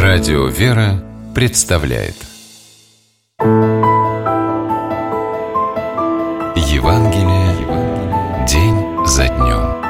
Радио «Вера» представляет Евангелие день за днем.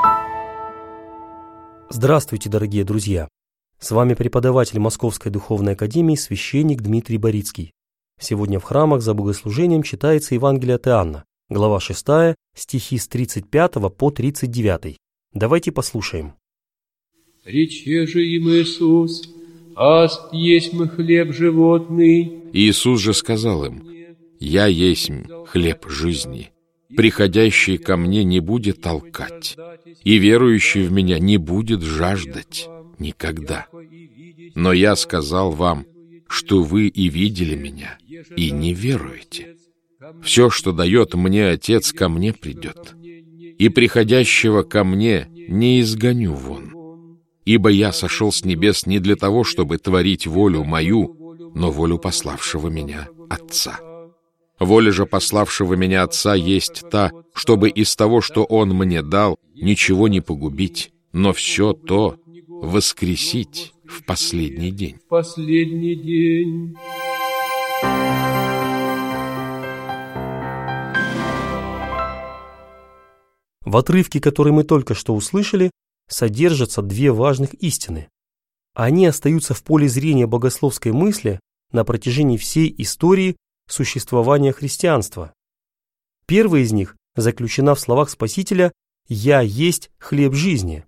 Здравствуйте, дорогие друзья! С вами преподаватель Московской Духовной Академии священник Дмитрий Борицкий. Сегодня в храмах за богослужением читается Евангелие от Иоанна, глава 6, стихи с 35 по 39. Давайте послушаем. «Рече же им Иисус, аст есмь хлеб животный». Иисус же сказал им: «Я есмь хлеб жизни. Приходящий ко мне не будет толкать, и верующий в меня не будет жаждать никогда. Но я сказал вам, что вы и видели меня, и не веруете. Все, что дает мне Отец, ко мне придет, и приходящего ко мне не изгоню вон. Ибо я сошел с небес не для того, чтобы творить волю мою, но волю пославшего меня Отца. Воля же пославшего меня Отца есть та, чтобы из того, что Он мне дал, ничего не погубить, но все то воскресить в последний день». В последний день. В отрывке, который мы только что услышали, содержатся две важных истины. Они остаются в поле зрения богословской мысли на протяжении всей истории существования христианства. Первая из них заключена в словах Спасителя «Я есть хлеб жизни».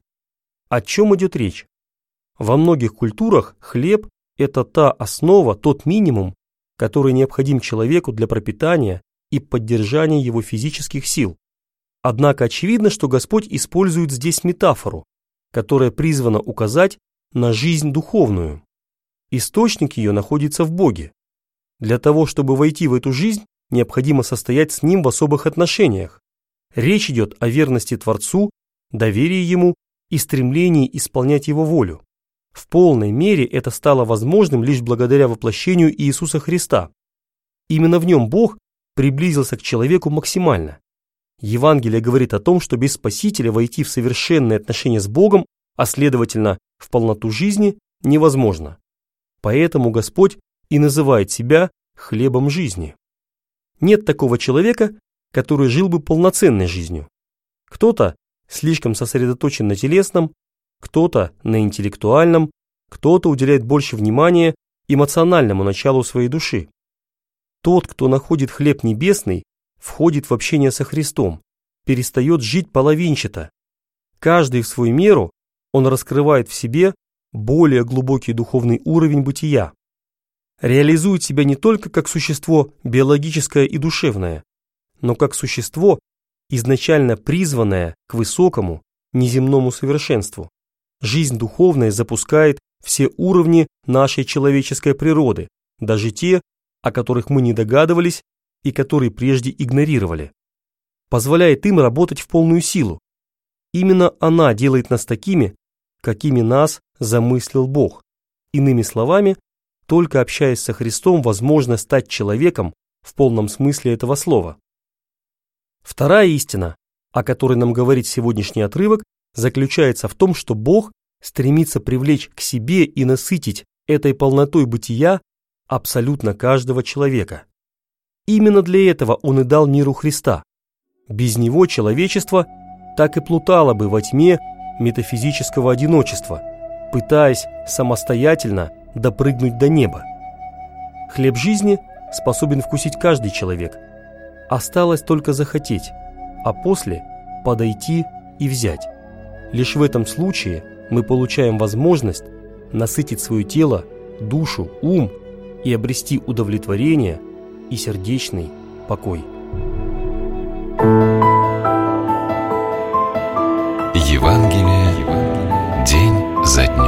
О чем идет речь? Во многих культурах хлеб – это та основа, тот минимум, который необходим человеку для пропитания и поддержания его физических сил. Однако очевидно, что Господь использует здесь метафору, которая призвана указать на жизнь духовную. Источник ее находится в Боге. Для того, чтобы войти в эту жизнь, необходимо состоять с Ним в особых отношениях. Речь идет о верности Творцу, доверии Ему и стремлении исполнять Его волю. В полной мере это стало возможным лишь благодаря воплощению Иисуса Христа. Именно в Нем Бог приблизился к человеку максимально. Евангелие говорит о том, что без Спасителя войти в совершенные отношения с Богом, а следовательно, в полноту жизни, невозможно. Поэтому Господь и называет себя хлебом жизни. Нет такого человека, который жил бы полноценной жизнью. Кто-то слишком сосредоточен на телесном, кто-то на интеллектуальном, кто-то уделяет больше внимания эмоциональному началу своей души. Тот, кто находит хлеб небесный, входит в общение со Христом, перестает жить половинчато. Каждый в свою меру он раскрывает в себе более глубокий духовный уровень бытия. Реализует себя не только как существо биологическое и душевное, но как существо, изначально призванное к высокому, неземному совершенству. Жизнь духовная запускает все уровни нашей человеческой природы, даже те, о которых мы не догадывались и которые прежде игнорировали. Позволяет им работать в полную силу. Именно она делает нас такими, какими нас замыслил Бог. Иными словами, только общаясь со Христом, возможно стать человеком в полном смысле этого слова. Вторая истина, о которой нам говорит сегодняшний отрывок, заключается в том, что Бог стремится привлечь к себе и насытить этой полнотой бытия абсолютно каждого человека. Именно для этого Он и дал миру Христа. Без Него человечество так и плутало бы во тьме метафизического одиночества, пытаясь самостоятельно допрыгнуть до неба. Хлеб жизни способен вкусить каждый человек. Осталось только захотеть, а после подойти и взять. Лишь в этом случае мы получаем возможность насытить свое тело, душу, ум и обрести удовлетворение и сердечный покой. Евангелие день за днем.